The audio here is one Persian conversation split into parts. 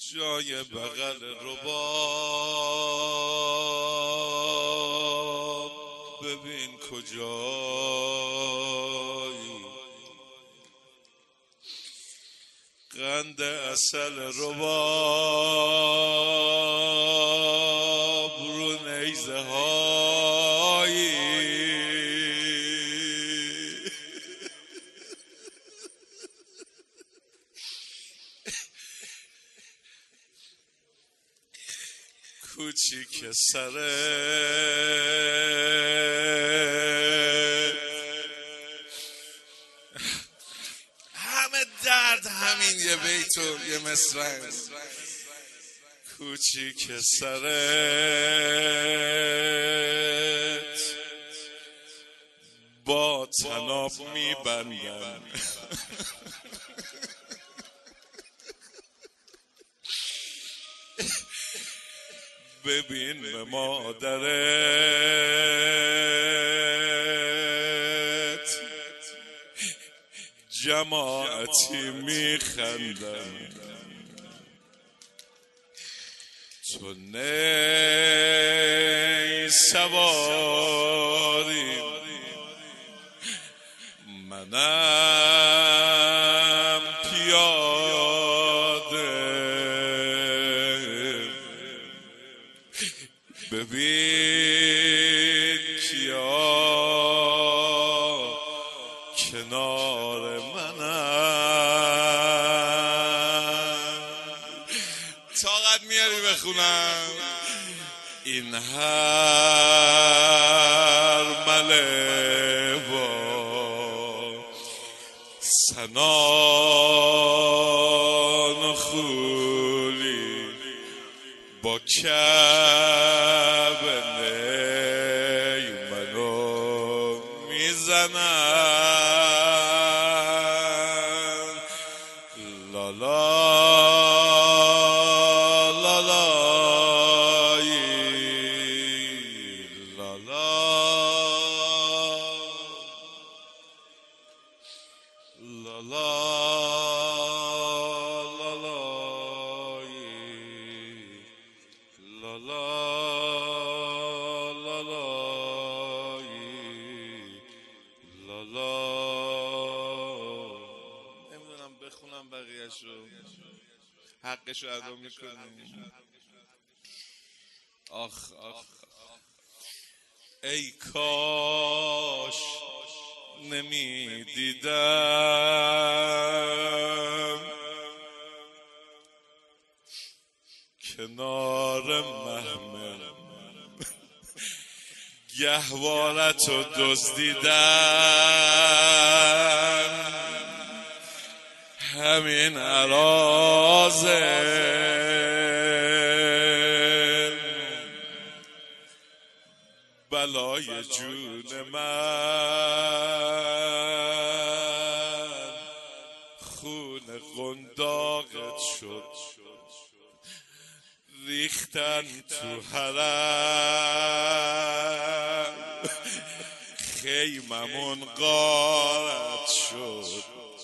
جای بغل رباب ببین کجایی، قند عسل رباب رو نیزه هایی، کوچیک سرت همه درد همین یه بیت و یه مصرع، کوچیک سرت با طناب میبندن، ببین به مادرت جماعتی میخندن، تو نی سواری منم پیاده، ببین کیا کنار منم، طاقت میاری بخونم این هر مله با سنان و خولی با کب نی منو میزنن، لالا لالایی لالا لالا لالایی لالا لالایی لالا. نمیدونم بخونم بقیه‌شو، حقشو ادا میکنیم. آخ آخ ای کاش نمیدیدم کنار محمل گهوارتو دزدیدم، همین اراذل بلای جون من، خون قنداقت شد ریختن تو حرم، خیممون غارت شد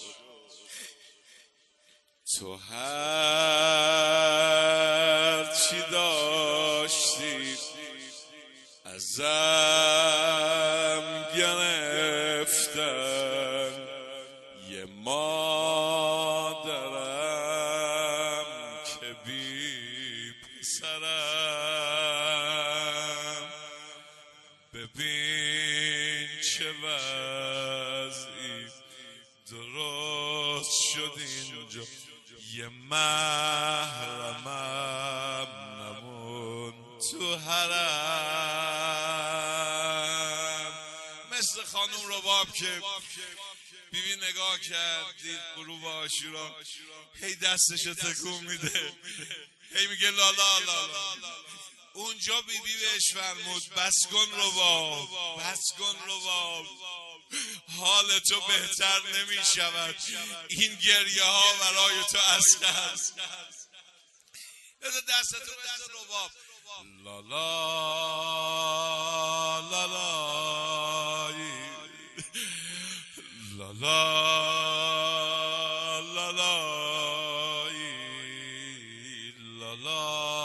تو هر چی داشتی ازم گرفتن، یه مادرم که بی پسرم، ببین چه وضعی درست شد اینجا، یه محرمم نمون تو حرم. مثل خانوم رباب که بیبی نگاه کرد دید غروب عاشورا هی دستشو تکون میده هی میگه لالا لالا، اونجا بیبی بهش فرمود بس کن رباب بس کن رباب، حال تو بهتر نمی شود، این گریه ها برای تو اسخر، بذار دستتو مثل رباب لالا لالایی لالا لالایی لالا